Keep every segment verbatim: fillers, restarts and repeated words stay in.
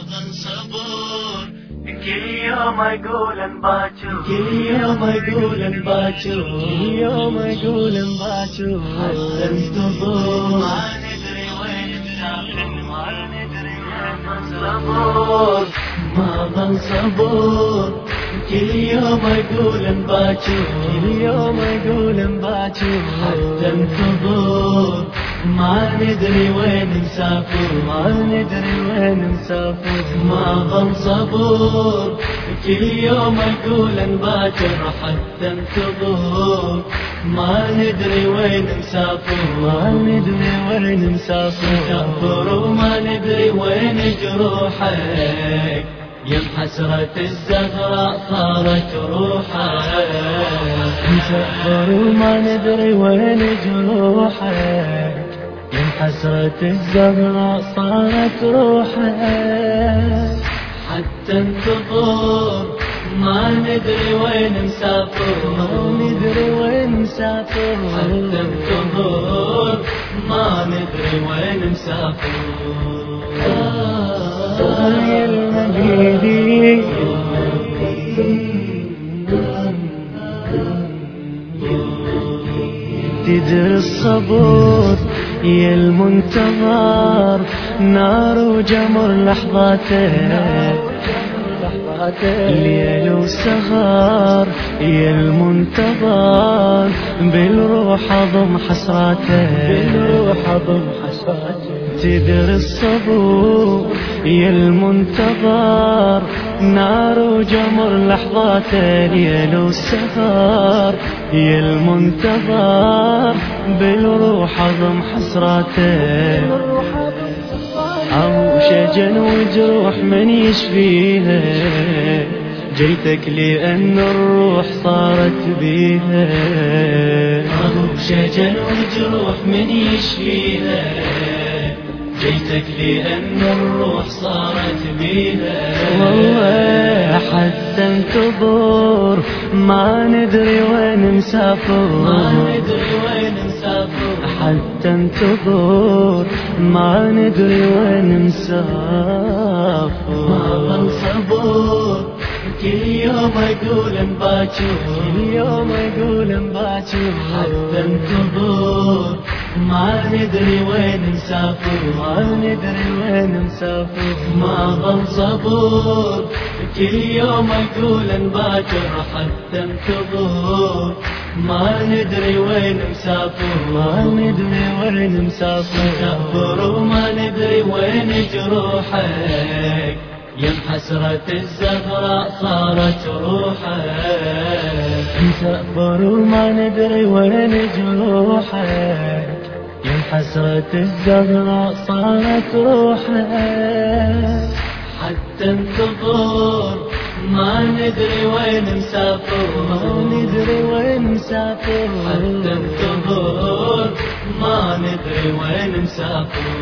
صبور كل يوم اقول باكر، كل يوم اقول باكر، كل يوم اقول باكر، حتى انتظر ما ندري وين مسافر، ما ندري وين صبور ما ظل صبور كل يوم اقول باكر، كل يوم اقول باكر، حتى انتظر ما ندري وين مسافر، ما ندري وين مسافر، ما ظل صبور كل يوم اقول باكر، حتى انتظر ما ندري وين مسافر، ما ندري وين مسافر، مسافر وما ندري وين جروحك، يم حسرة الزهراء صارت روحك، مسافر وما ندري وين جروحك، يم حسرة الزهراء صارت روحك، حتى انتظر ما ندري وين مسافر، ما ندري وين مسافر، حتى انتظر ما ندري وين مسافر. يا المجيدي تدري الصبر يا المنتظر، نار وجمر لحظاته، ليل وسهر يا المنتظر، بالروح اضم حسراته، بالروح اضم حسراته، تدري الصبر يا المنتظر، نار وجمر لحظاته، ليل وسهر يا المنتظر، بالروح اضم حسراته، أو شجن وجروح من يشفيها، جيتك لأن الروح صارت بيها، أو شجن وجروح من يشفيها، جيتك لأن الروح صارت بيها، والله حتى انتظر ما ندري وين مسافر، ما ندري وين مسافر، حتى انتظر ما ندري وين مسافر، ما ظل صبور كل يوم اقول باكر، كل يوم اقول باكر، حتى انتظر ما ندري وين مسافر، ما ندري وين مسافر، ما ظل صبور كل يوم اقول باكر، حتى انتظر ما ندري وين مسافر، ما ندري وين مسافر، مسافر وما ندري وين جروحك، يم حسرة الزهراء صارت روحك، مسافر وما ندري وين جروحك، يم حسرة الزهراء صارت روحك، حتى انتظر ما ندري وين مسافر، ما ندري وين مسافر، حتى انتظر ما ندري وين مسافر.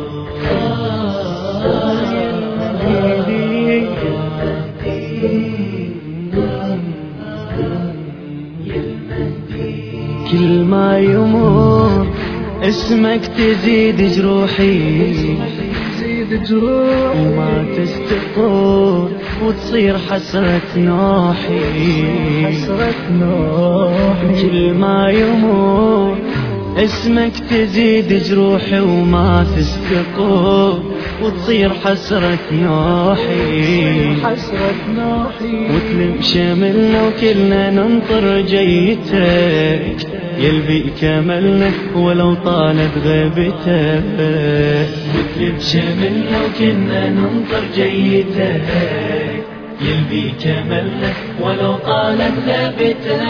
كل ما يمر اسمك تزيد جروحي، تزيد جروح وما تستقر، وتصير حسرة نوحي، حسرة نوحي، كل ما يمر اسمك تزيد جروحي وما تستقر، وتصير حسرة نوحي، حسرة نوحي، وتلم شملنا وكلنا ننطر جيتك، يلبي كملنا ولو طالت غيبتك، وتلم شملنا وكلنا ننطر جيتك، يلبي كملنا ولو طالت غيبتك،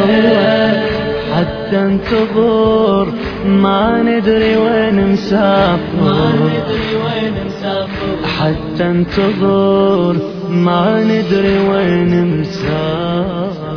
حتى انتظر ما ندري وين مسافر، ما ندري وين مسافر، حتى انتظر ما ندري وين مسافر،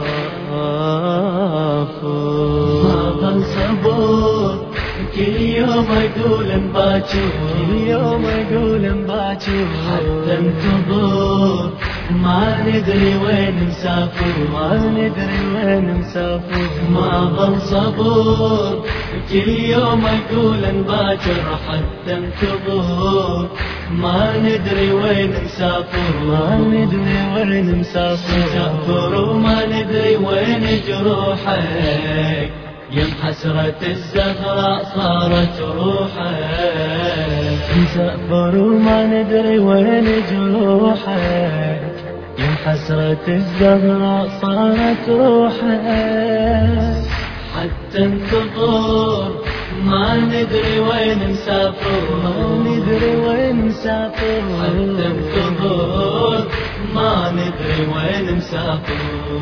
ما ظل صبور كل يوم اقول باكر، كل يوم اقول باكر، حتى انتظر ما ندري وين مسافر، ما ندري وين مسافر. ما ظل صبور كل يوم أقول إن باكر حتى انتظر. ما ندري وين مسافر، ما ندري وين مسافر. مسافر وما ندري وين جروحك، يم حسرة الزهراء صارت روحك. مسافر وما ندري وين جروحك، يم حسرة الزهراء صارت روحك. حتى انتظر ما ندري وين مسافر، ما ندري وين مسافر. حتى انتظر ما ندري وين مسافر.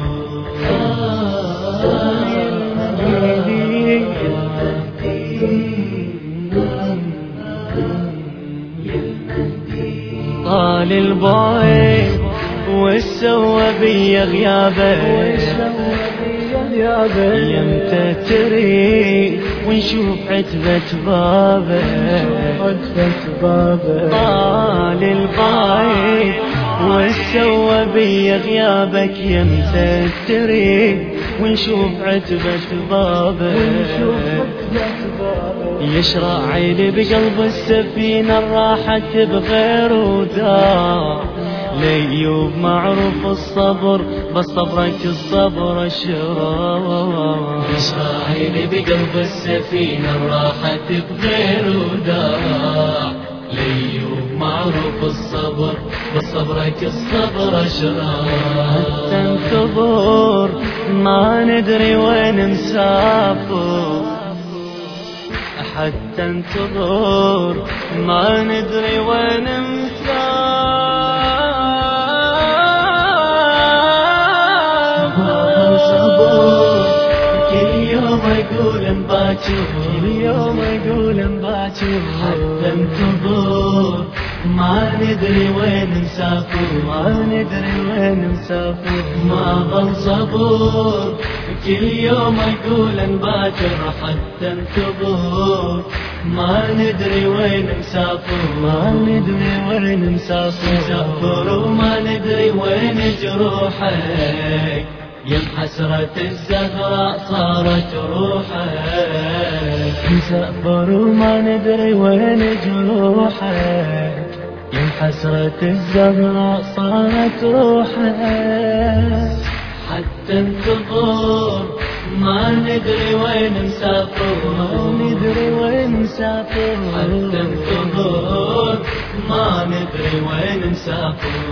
طال البعد وسوى بي غيابه، يمتى تريد ونشوف عتبة بابه. طال البعد وسوى بي غيابك، يمتى تريد ونشوف عتبة بابه. يشرع عيني بقلب السفينة راحت بغير ودار. لأيوب معروف الصبر، بس صبرك الصبر الشرار. يشرع عيني بقلب السفينة راحت بغير ودار. لأيوب معروف الصبر، بس صبرك الصبر الشرار. حتى انتظر ما ندري وين مسافر، حتى انتظر ما ندري وين مسافر. كل يوم أقول باكر، كل يوم أقول باكر. حتى انتظر ما ندري وين مسافر، ما ندري وين مسافر. ما ظل صبور كل يوم أقول باكر. حتى انتظر ما ندري وين مسافر، ما ندري وين مسافر. مسافر وما ندري وين جروحك، يم حسرة الزهراء صارت روحك. مسافر وما ندري وين جروحك، يم حسرة الزهراء صارت روحك. حتى انتظر ما ندري وين مسافر، ما ندري وين مسافر. حتى انتظر ما ندري وين مسافر.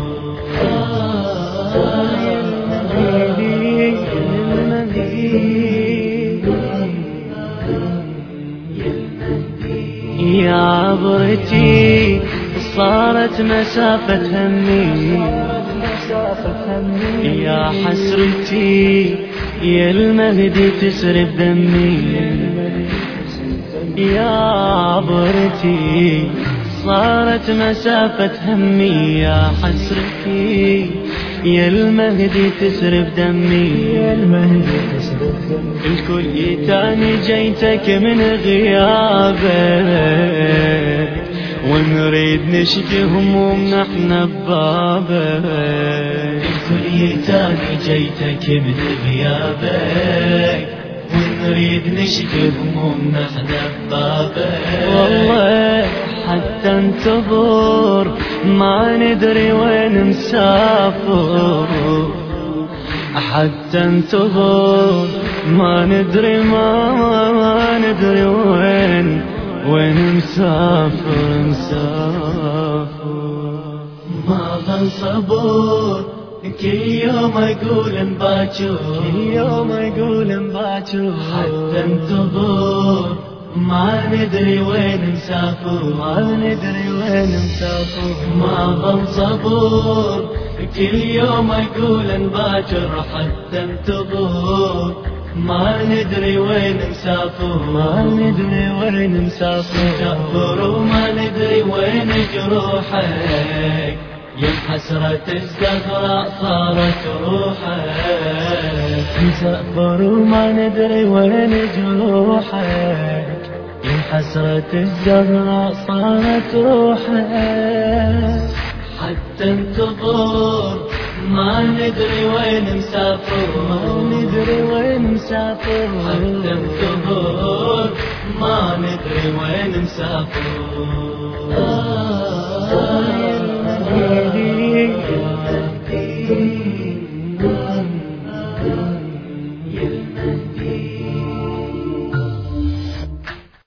يا عبرتي صارت مسافة همي، يا حسرتي يا المهدي تسرب دمي. يا عبرتي صارت مسافة همي، يا حسرتي يا المهدي تسرب دمي. الكل يتاني جيتك من غيابك، ونريد نشكي همومنا احنا ببابك. الكل يتاني جيتك من غيابك، ونريد نشكي همومنا احنا ببابك. والله حتى انتظر ما ندري وين مسافر، حتى انتظر ما ندري ما, ما ندري وين وين مسافر مسافر. ما ظل صبور كل يوم أقول باكر، كل يوم أقول باكر. حتى انتظر ما ندري وين مسافر، ما ندري وين مسافر. ما ظل صبور كل يوم أقول باكر. حتى انتظر ما ندري وين مسافر، ما ندري وين مسافر. مسافر وما ندري وين جروحك، يم حسرة الزهراء صارت روحك. مسافر وما ندري وين جروحك، يم حسرة الزهراء صارت روحك. حتى انتظر ما ندري وين مسافر، ما ندري وين مسافر، حتى انتظر ما ندري وين مسافر.